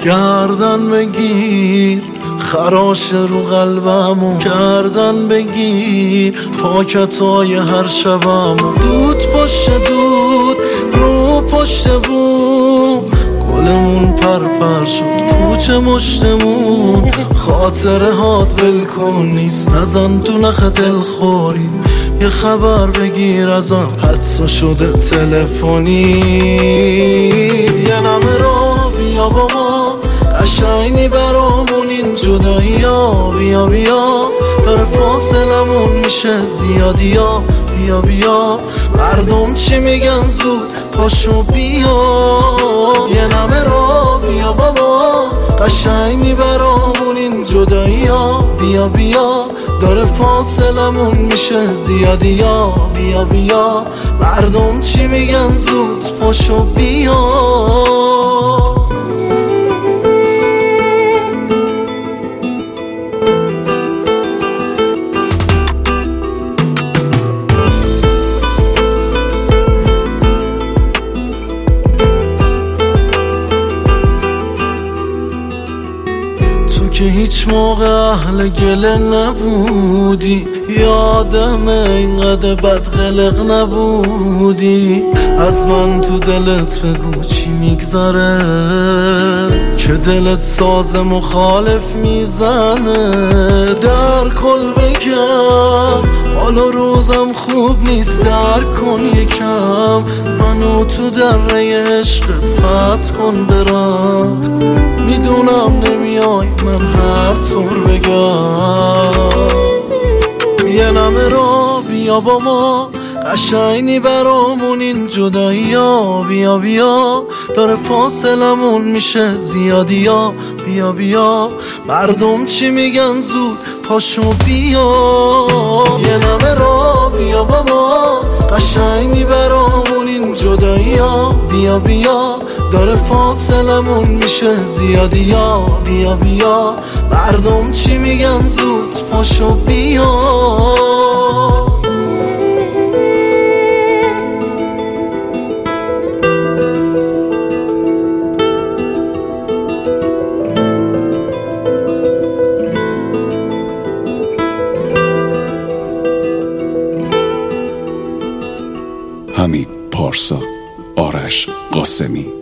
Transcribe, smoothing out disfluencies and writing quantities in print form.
گردن بگیر خراش رو قلبمو، گردن بگیر پاکتای هر شبمو. دود پشت دود رو پشت بوم، گلمون پرپر شد پوچه مشتمون. خاطره هات ول کن نیست، نزن تو نخ دلخوری. یه خبر بگیر ازم حدسا شده تلفنی. یه نمه را بیا با ما، قشنگی برامون این جدایی ها. بیا بیا داره فاصلمون میشه زیادی ها. بیا بیا مردم چی میگن زود پاشو بیا. یه نمه را بیا با ما، قشنگی برامون این جدایی ها. بیا بیا داره فاصلمون میشه زیادی ها. بیا بیا مردم چی میگن زود پاشو بیا. که هیچ موقع اهل گله نبودی، یادم اینقدر بدقلق نبودی. از من تو دلت بگو چی میگذره، که دلت ساز مخالف میزنه. در کل بگم حالا روزم خوب نیست، در کن یکم منو تو دره عشقت پرت کن برم. میدونم نمیای من هر طور بگم. یه نمه را بیا با ما، قشنگی برامون این جدایی ها. بیا بیا داره فاصلمون میشه زیادی ها. بیا بیا مردم چی میگن زود پاشو بیا. یه نمه را بیا با ما، قشنگی برامون این جدایی ها. بیا بیا داره فاصلمون میشه زیادی ها. بیا بیا مردم چی میگن زود پاشو بیا. حمید پارسا، آرش قاسمی.